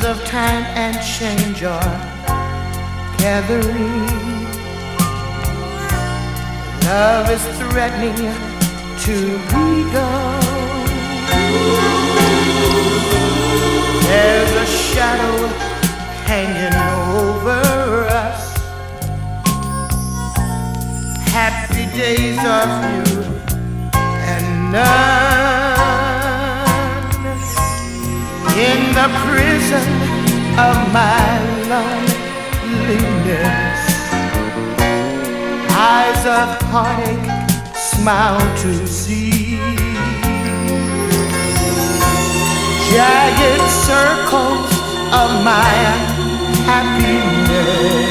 of time and change are gathering. Love is threatening to be gone. There's a shadow hanging over us. Happy days are few and none. In the prison of my loneliness, eyes of heartache smile to see. Jagged circles of my happiness